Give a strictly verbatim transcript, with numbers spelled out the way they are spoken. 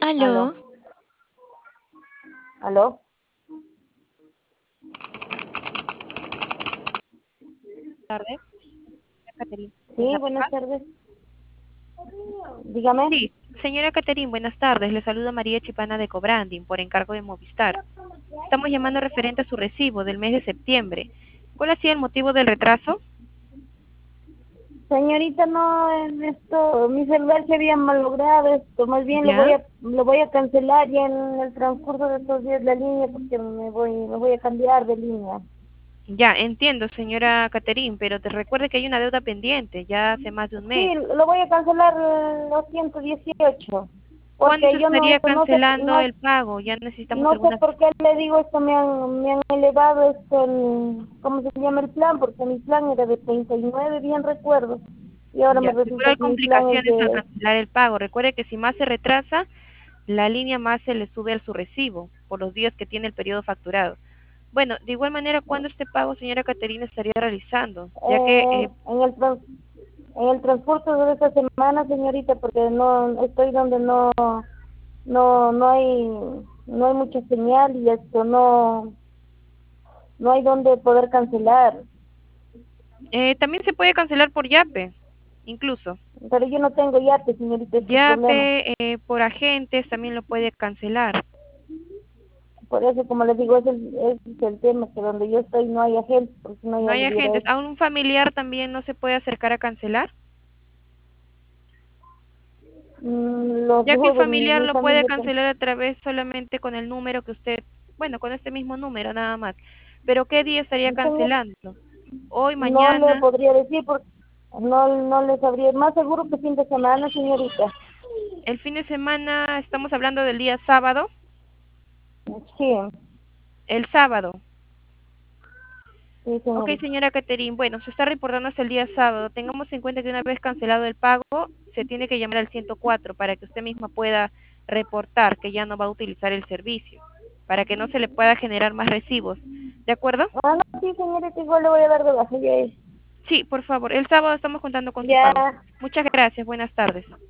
¿Aló? ¿Aló? ¿Aló? Tardes, Caterina. Sí, buenas tardes. Dígame. Sí, señora Caterina, buenas tardes. Le saluda María Chipana de Cobranding por encargo de Movistar. Estamos llamando referente a su recibo del mes de septiembre. ¿Cuál ha sido el motivo del retraso? Señorita, no, en esto, mi celular se había malogrado, esto, más bien lo voy ¿Ya? a, lo voy a cancelar ya en el transcurso de estos días la línea porque me voy, me voy a cambiar de línea. Ya, entiendo, señora Caterina, pero te recuerde que hay una deuda pendiente ya hace más de un mes. Sí, lo voy a cancelar eh, los ciento dieciocho, ¿Cuándo se porque yo no, estaría esto, no sé, cancelando no, el pago? Ya necesitamos no sé algunas... por qué le digo esto, me han, me han elevado esto, el, ¿cómo se llama el plan? Porque mi plan era de treinta y nueve, bien recuerdo, y ahora me Ya, seguro resulta hay que mi plan es complicaciones al de... cancelar el pago. Recuerde que si más se retrasa, la línea más se le sube a su recibo por los días que tiene el periodo facturado. Bueno, de igual manera, ¿cuándo este pago, señora Caterina, estaría realizando? Ya que, Eh, eh, en el trans- en el transcurso de esta semana, señorita, porque no estoy donde no no no hay no hay mucha señal y esto no no hay donde poder cancelar, eh, también se puede cancelar por Yape, incluso. pero yo no tengo yate, señorita, este problema. Yape, eh, por agentes, también lo puede cancelar. Por eso, como les digo, ese es, ese es el tema, que donde yo estoy no hay agente, porque si no No ya hay lo hubiera agentes. hecho. ¿A un familiar también no se puede acercar a cancelar? Mm, los Ya que un dudo, mi, familiar mi lo puede familia, tam- cancelar a través solamente con el número que usted, bueno, con este mismo número nada más. Pero ¿qué día estaría señor, cancelando? Hoy, no le mañana, podría decir, porque no, no le sabría, más seguro que fin de semana, señorita. el fin de semana, estamos hablando del día sábado. Sí, El sábado. sí, Ok, señorita. señora Caterine, bueno, se está reportando hasta el día sábado. Tengamos en cuenta que una vez cancelado el pago, se tiene que llamar al ciento cuatro para que usted misma pueda reportar que ya no va a utilizar el servicio, para que no se le pueda generar más recibos. ¿De acuerdo? Ah, no, sí, señorita, igual le voy a dar de baja. Ya, Sí, por favor. El sábado estamos contando con su ya pago. Muchas gracias. Buenas tardes.